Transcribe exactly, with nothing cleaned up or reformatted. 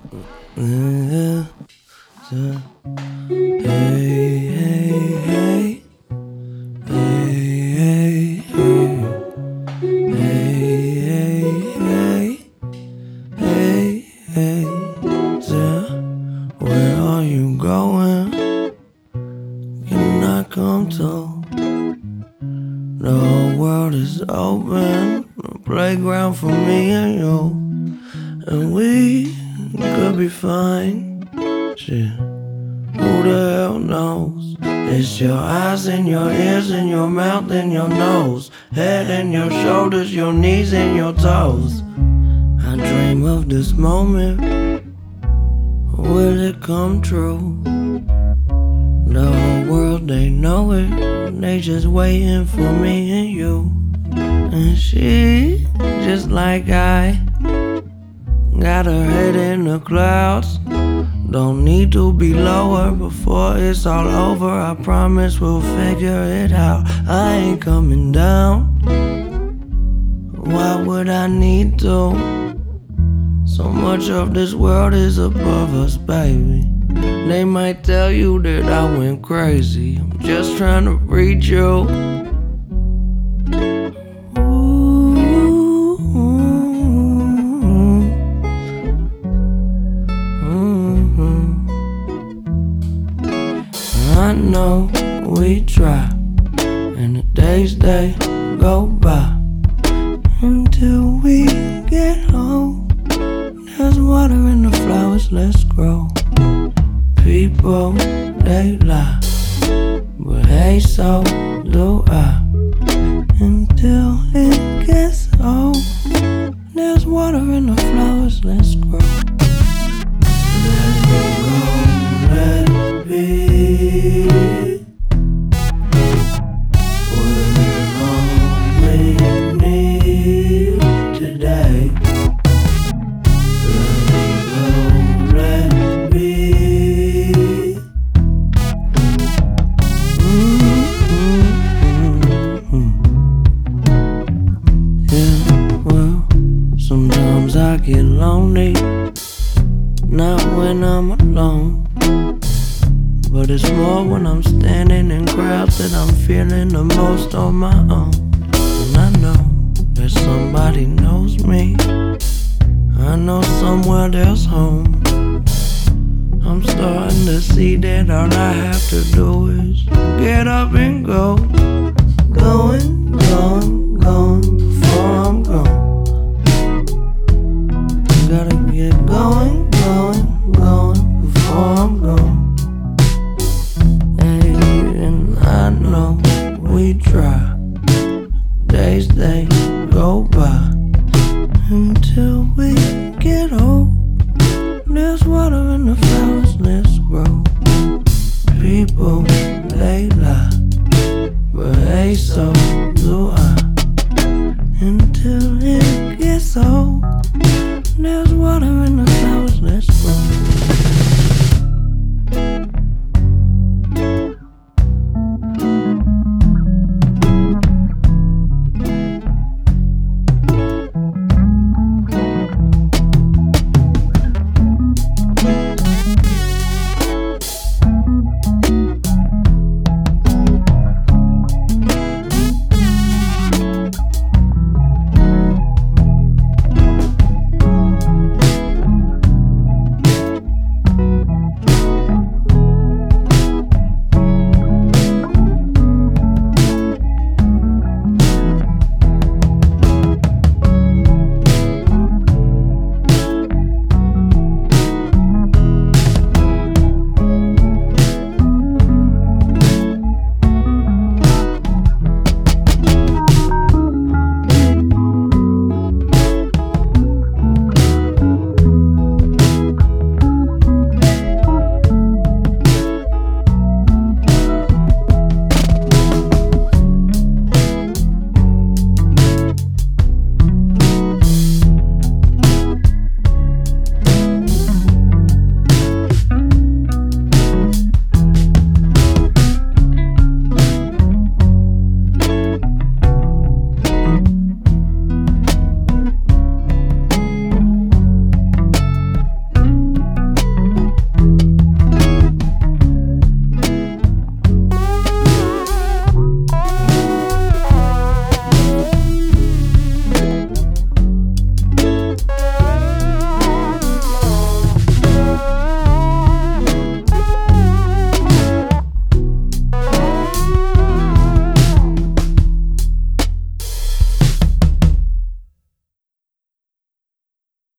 Yeah, yeah. Hey, hey, hey. Hey, hey, hey. Hey, hey, hey. Hey, hey, yeah. Where are you going? Can I come to? The whole world is open, a playground for me and you, and we could be fine. Shit, who the hell knows? It's your eyes and your ears and your mouth and your nose, head and your shoulders, your knees and your toes. I dream of this moment. Will it come true? The whole world, they know it. They just waiting for me and you. And she, just like I, got her head in the clouds. Don't need to be lower before it's all over. I promise we'll figure it out. I ain't coming down. Why would I need to? So much of this world is above us, baby. They might tell you that I went crazy. I'm just trying to reach you. Ooh, mm-hmm. I know we try, and the days they go by until we get home. There's water in the flowers, let's grow. People, they lie, but hey, so do I. Until it gets old, there's water in the flowers, let's grow. Let it go, let it be. We're all we need today. Sometimes I get lonely, not when I'm alone, but it's more when I'm standing in crowds that I'm feeling the most on my own. And I know that somebody knows me, I know somewhere there's home. I'm starting to see that all I have to do is get up and go. Going, going, going before I'm gone. Gotta get going, going, going before I'm gone. Hey, and I know we try. Days they go by until we get old.